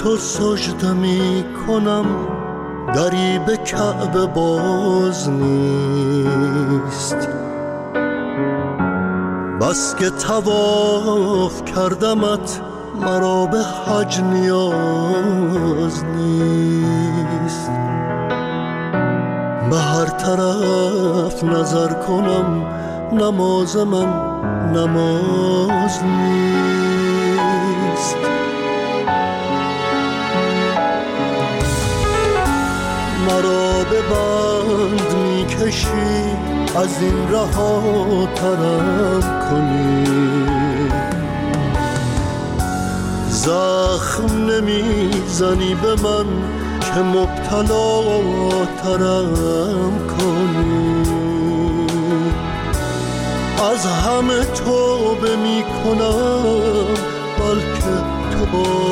تو سجده می کنم، دری به کعبه باز نیست. بس که طواف کردمت، مرا به حج نیاز نیست. به هر طرف نظر کنم، نماز من نماز نیست. مرا به بند می کشی، از این رها ترم کنی. زخم نمی زنی به من که مبتلا ترم کنی. از همه توبه می کنم، بلکه تو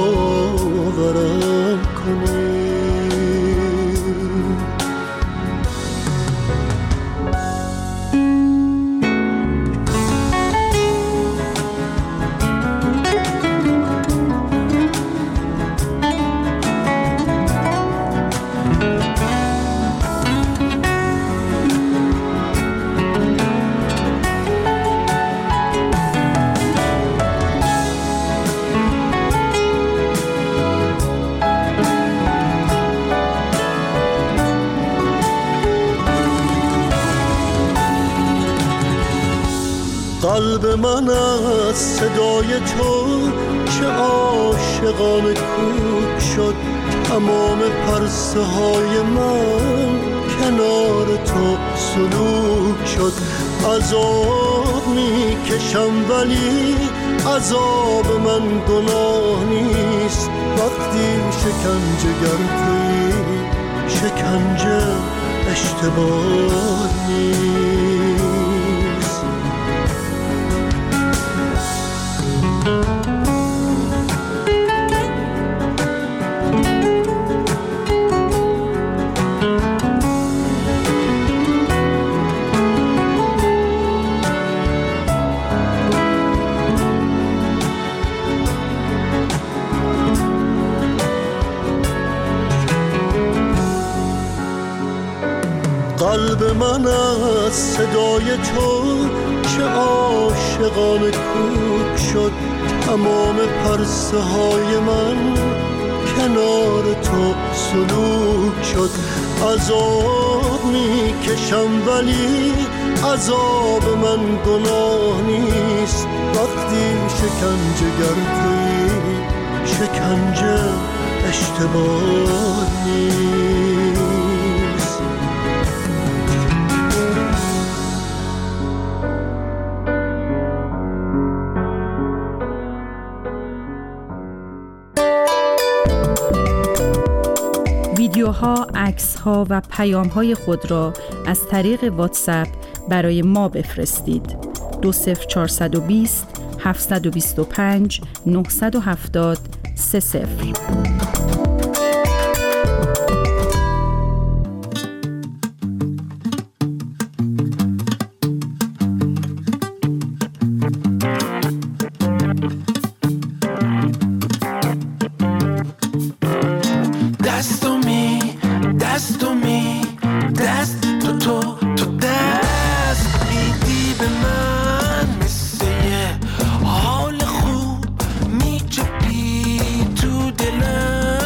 باورم کنی. قلب من از صدای تو چه عاشقانه کوک شد. تمام پرسه های من کنار تو سلوک شد. عذاب می کشم ولی عذاب من گناه نیست. وقتی شکنجه گر تویی، شکنجه اشتباه نیست. قلب من از صدای تو چه عاشقانه کوک شد. تمام پرسه های من کنار تو سلوک شد. عذاب می کشم ولی عذاب من گناه نیست. وقتی شکنجه گر تویی، شکنجه اشتباه نیست. ویدیوها، عکس‌ها و پیام‌های خود را از طریق واتساپ برای ما بفرستید. 20420 725 970 30. حال خوب میچپی تو دلم.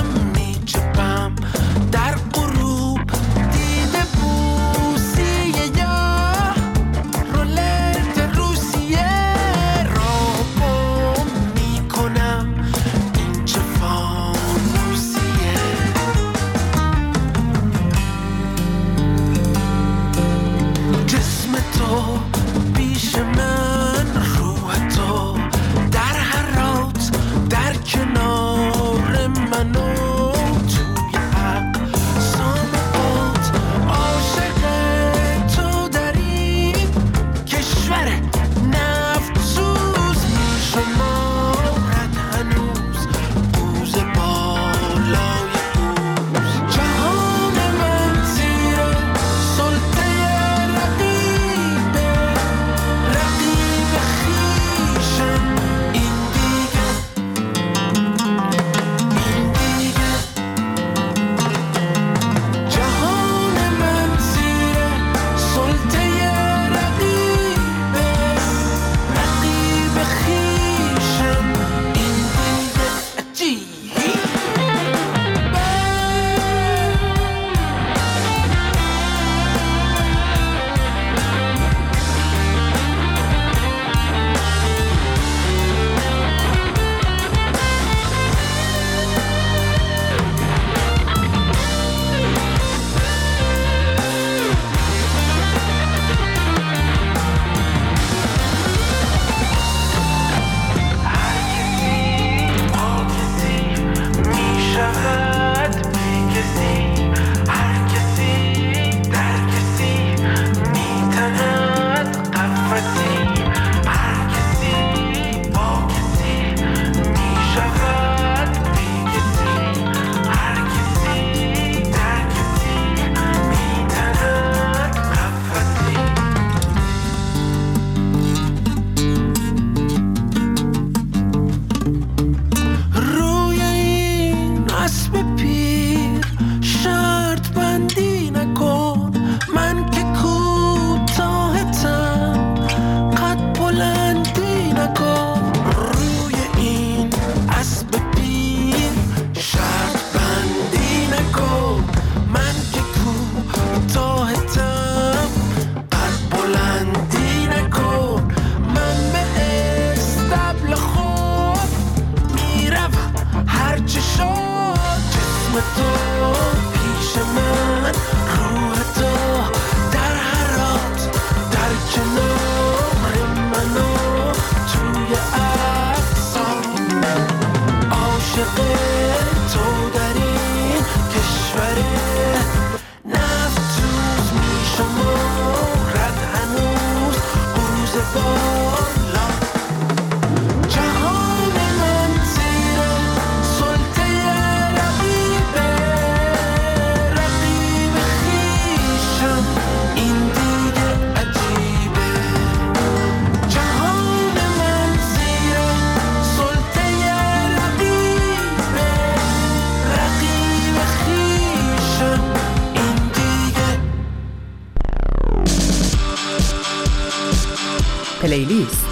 پلیلیست.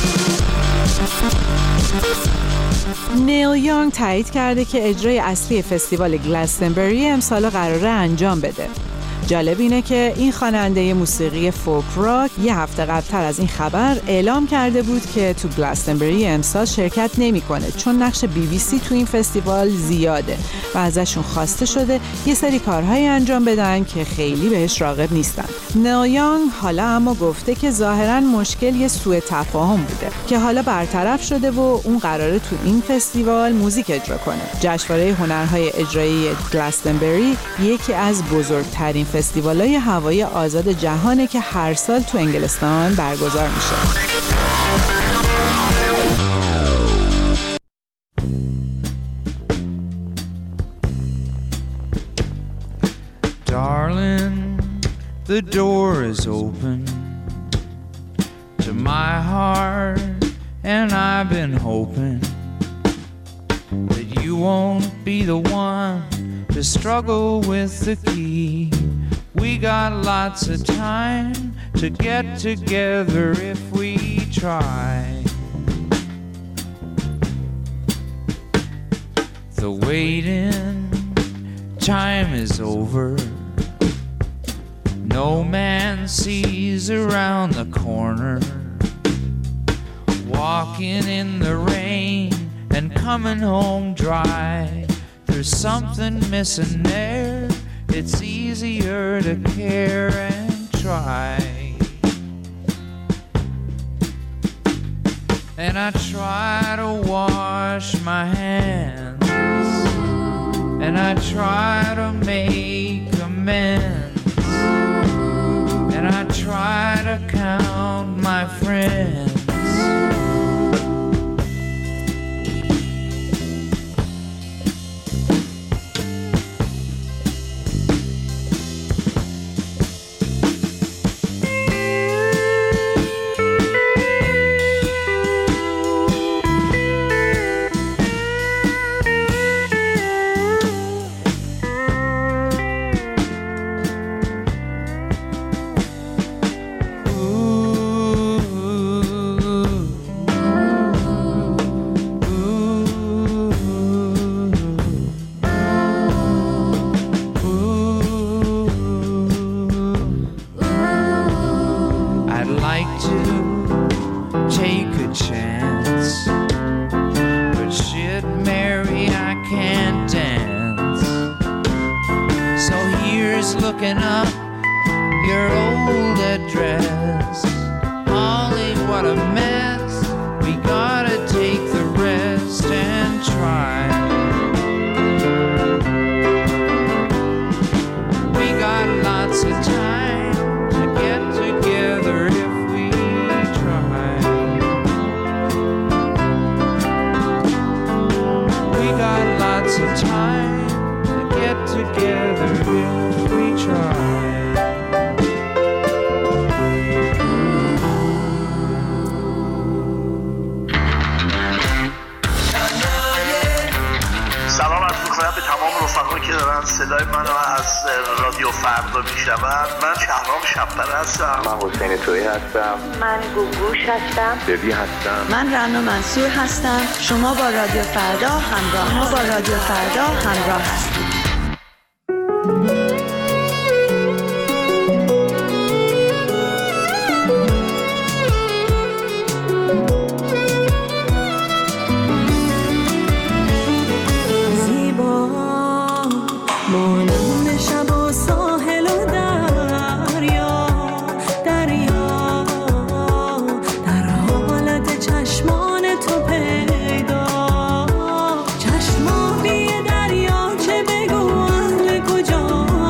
نیل یانگ تایید کرده که اجرای اصلی فستیوال گلستنبری امسال قراره انجام بده. جالب اینه که این خواننده موسیقی فولک راک یه هفته قبلتر از این خبر اعلام کرده بود که تو گلستنبری امسال شرکت نمی‌کنه چون نقش BBC تو این فستیوال زیاده و ازشون خواسته شده یه سری کارهایی انجام بدن که خیلی بهش راغب نیستن. نیل یانگ حالا اما گفته که ظاهراً مشکل یه سوء تفاهم بوده که حالا برطرف شده و اون قراره تو این فستیوال موزیک اجرا کنه. جشنواره هنرهای اجرایی گلستنبری یکی از بزرگترین فستیوال‌های هوایی آزاد جهانه که هر سال تو انگلستان برگزار میشه. Darling, the door is open to my heart, and I've been hoping that you won't be the one to struggle with the key. We got lots of time to get together if we try. The waiting time is over. No man sees around the corner. Walking in the rain and coming home dry. There's something missing there. It's easier to care and try. And I try to wash my hands, and I try to make amends, and I try to count my friends. Looking up your old address. Holly, what a mess. We gotta take the rest and try. We got lots of time to get together if we try. We got lots of time to get together if we try. سلام عرض می‌کنم به تمام رفقایی که دارن صدای منو از رادیو فردا میشنون. من شهرام شب‌پره هستم. من حسین تویی هستم. من گوگوش هستم. ببی هستم. من رنا منصور هستم. شما با رادیو فردا همراه هستید. چشما بی دریا چه بگو اهل کجا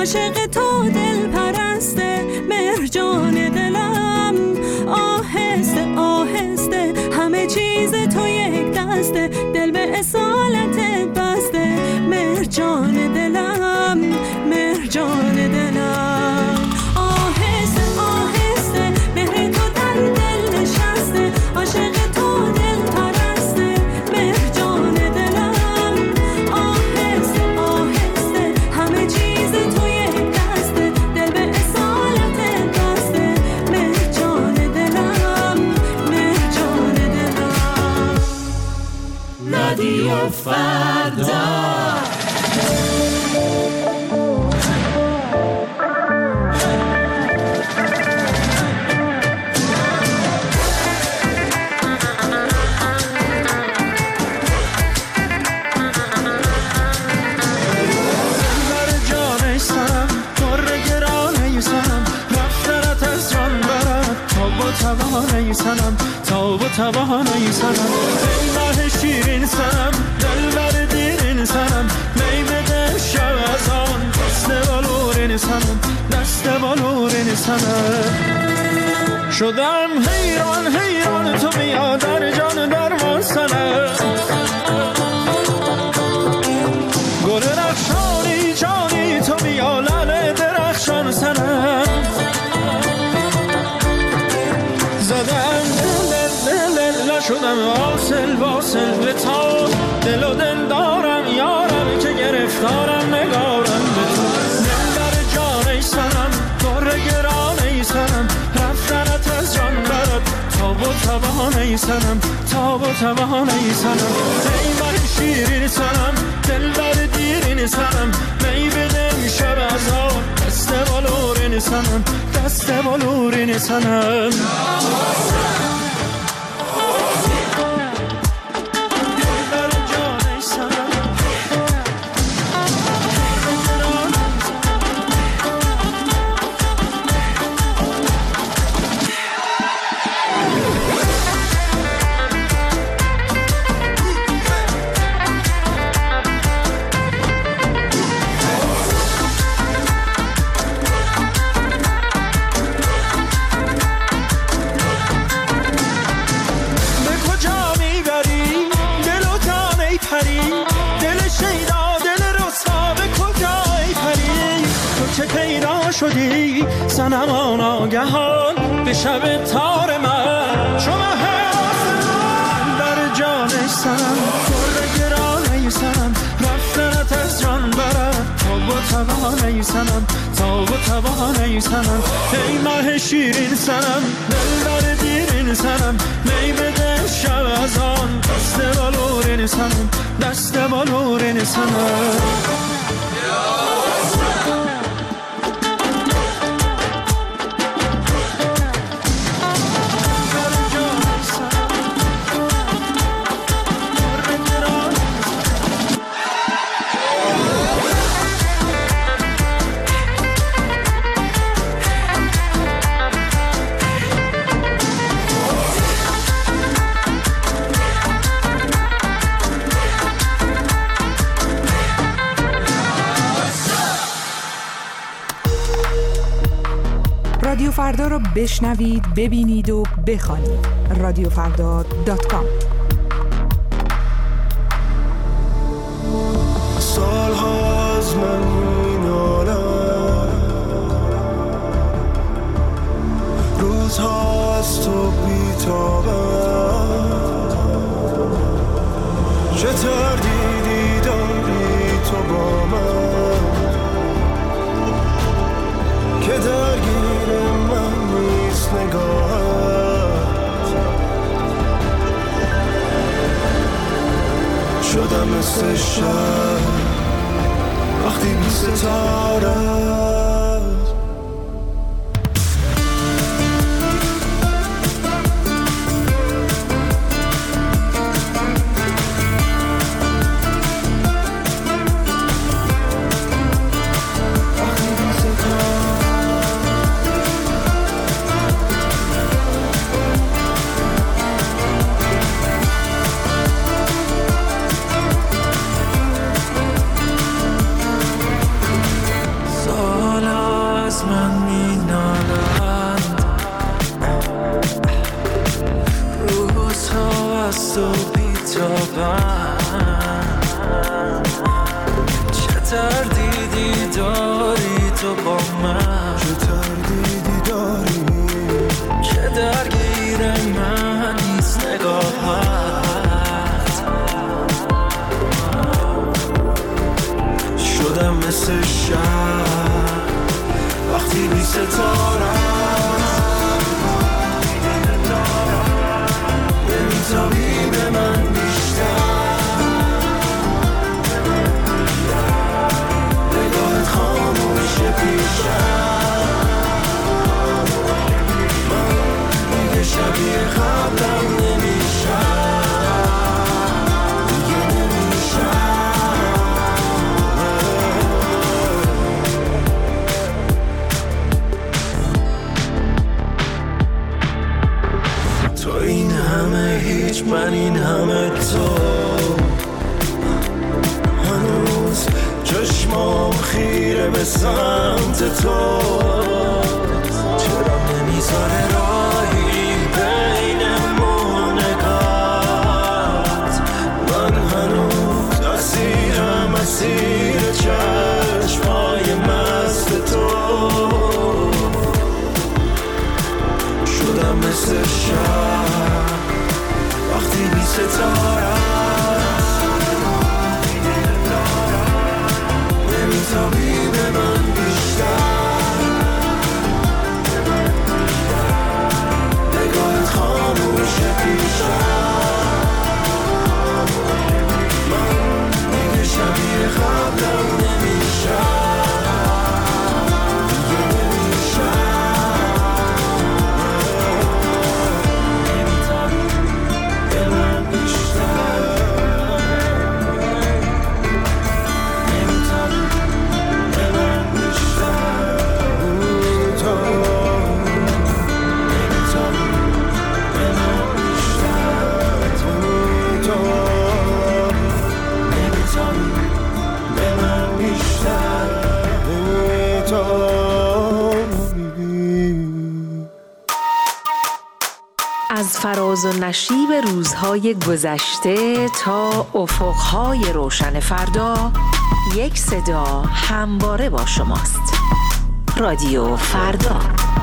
عاشق تو دل پرسته مرجان دلم، آهسته آهسته همه چیز تو یک دسته، دل به اصالتت بسته مرجان دلم، مرجان دلم. آهسته آهسته مهر تو در دل نشسته، عاشق تو دل پرسته مرجان دلم، آهسته آهسته همه چیز تو یک دسته، دل به اصالتت بسته مرجان دلم، مرجان دلم. رادیو فردا. توانایی سنم ای ماه شیرین سنم، دلبر دیرین سنم، می بده شب از آن دست بالورین سنم، دست بالورین سنم. شدم حیران حیران تو بیا در جان درمان سنم، گل رخشانی جانی تو بیا لعل درخشان سنم. زدم شدم واصل واصل به تو، دل و دل دارم یارم که گرفتارم نگارم به تو. دل در جان ای سنم، بار گران ای سنم، رفتنت از جان برد تاب و تبان ای سنم، تاب و تبان ای سنم. ای من شیرین سنم، دل بر دیرین سنم، می بدم شب از آن دست بالورین سنم، دست بالورین سنم. شدی سنمان آگهان به شب تار من، شما حسن در جان سنم، پر گران سنم، رفتنت از جان برد تاب و توان سنم، تاب و توان سنم. ای ماه شیرین سنم، دل بر دیرین سنم، می بده شب از آن دست بالورین سنم، دست بالورین سنم. رادیو فردا رو بشنوید، ببینید و بخوانید. رادیوفردا.com. سالها از من مینالم، روزها از تو بیتابم، چه تردیدی داری تو با من که درگیر من نیست نگاهت. شدم مثل شب وقتی بی ستاره ستارم نمیتابی به من بیشتر نگاهت خاموشه پیشم من دیگه شبیه قبلم نمیشم من این همه تو هنوز چشمام خیره به سمت تو چرا نمیذاره راهی بینمون نگات من هنوز اسیر چشمای مست تو شدم مثل شب وقتی بی ستارم نمیتابی به من بیشتر نگاهت خاموشه پیشم من دیگه شبیه قبلم نمیشم از فراز و نشیب روزهای گذشته تا افقهای روشن فردا، یک صدا همواره با شماست. رادیو فردا.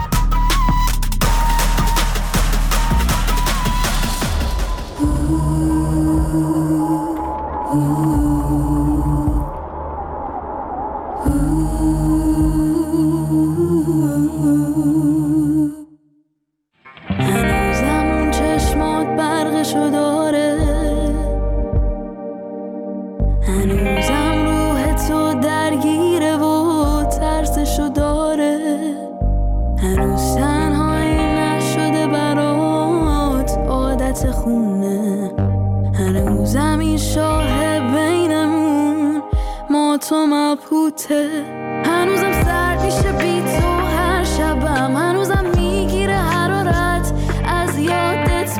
هنوزم سرد میشه بی تو هر شبم، هنوزم میگیره حرارت از یادت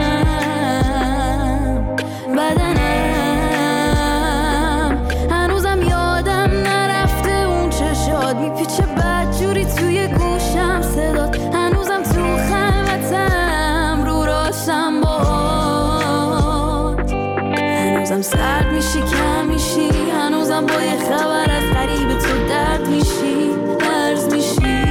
بدنم هنوزم یادم نرفته اون چشات میپیچه بدجوری توی گوشم صدات هنوزم تو خلوتم رو راشم باد هنوزم سرد میشی کم میشی هنوزم با یه خبر از قریب تو درد میشی درز میشی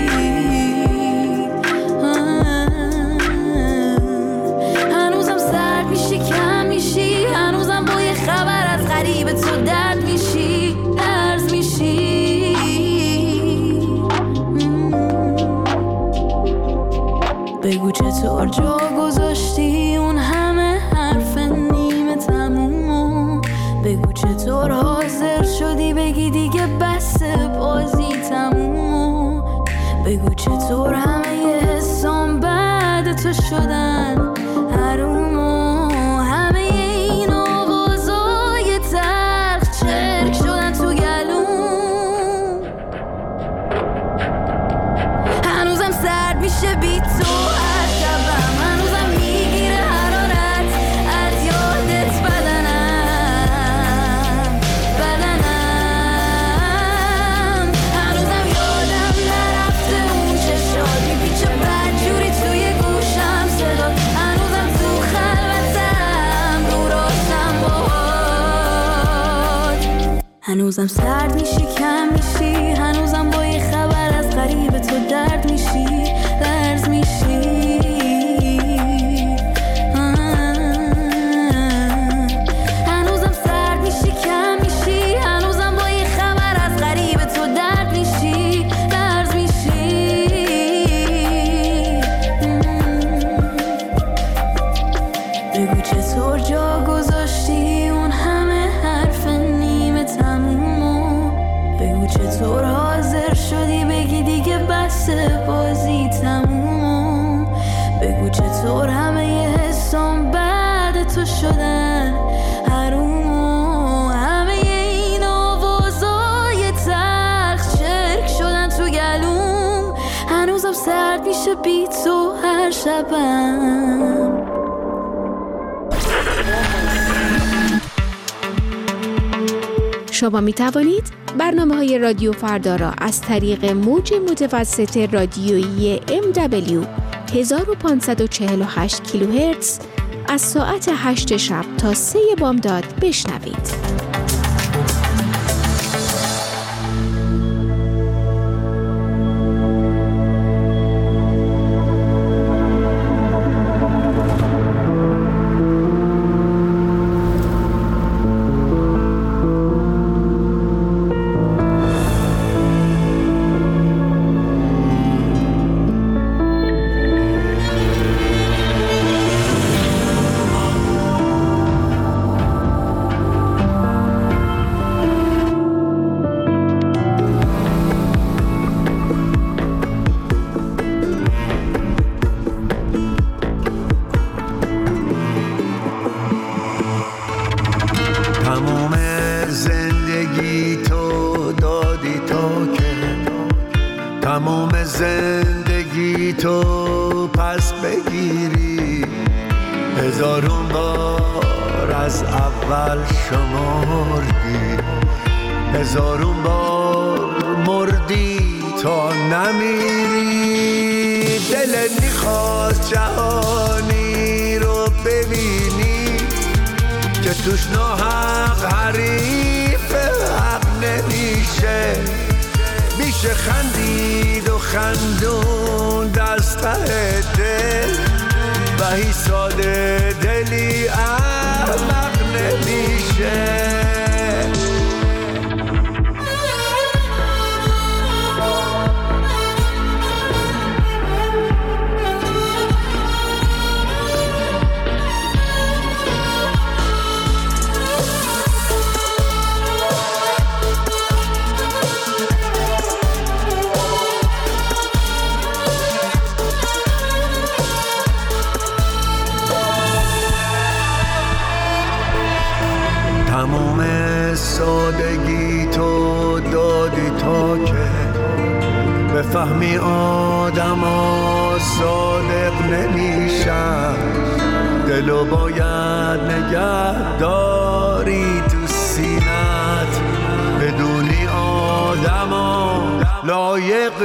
هنوزم سرد میشی کم میشی هنوزم با یه خبر از قریب تو درد میشی درز میشی بگو چطور جا گذاشتی اون همه حرف نیمه تمومو بگو چطور حاضر شدی بگی دیگه بس بازی تمومو بگو چطور همه حسام بعد تو شدن حرومو همه این آوازای تلخ چرک شدن تو گلوم هنوزم سرد میشه بی تو هر شبم هنوزم میگیره حرارت از یادت هنوزم یادم نرفته اون چشات میپیچه بدجوری توی گوشم صدات هنوزم تو خلوتم رو راشم باهات هنوزم سرد میشی کم میشی هنوزم با یه خبر از قریب تو درد میشی درز میشی هنوزم سرد میشی کم میشی هنوزم با یه خبر از قریب تو درد میشی درز میشی چطور همه ی حسام بعد تو شدن حروم، همه این آوازای تلخ چرک شدن تو گلوم، هنوزم سرد میشه بی تو هر شبم. شما می توانید برنامه‌های رادیو فردا را از طریق موج متوسط رادیویی MW 1548 کیلوهرتز از ساعت 8 شب تا 3 بامداد بشنوید. تمام زندگی تو پس بگیری، هزارون بار از اول شمردی، هزارون بار مردی تا نمیری. دلت میخواست جهانی رو ببینی که توش ناحق حریف حق نمیشه، میشه خندید و خندون دست ته دل و هی ساده دلی احمق نمیشه. تمام سادگی تو دادی تا که بفهمی آدم ها صادق نمیشن، دلو باید نگه داری تو سینت، بدونی آدم ها لایق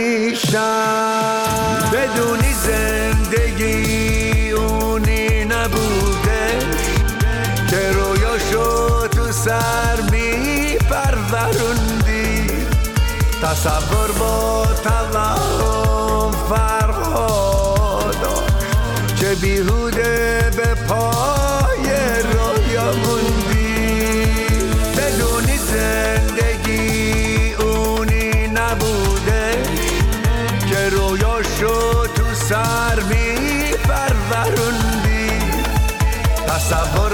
نمیشن، بدونی زندگی اونی نبوده که رویاشو تو سر می پروروندی، تصور با توهم فرقا داشت، چه بیهوده به پای رویا موندی، بدونی زندگی اونی نبوده که رویاشو تو سر می پروروندی، تصور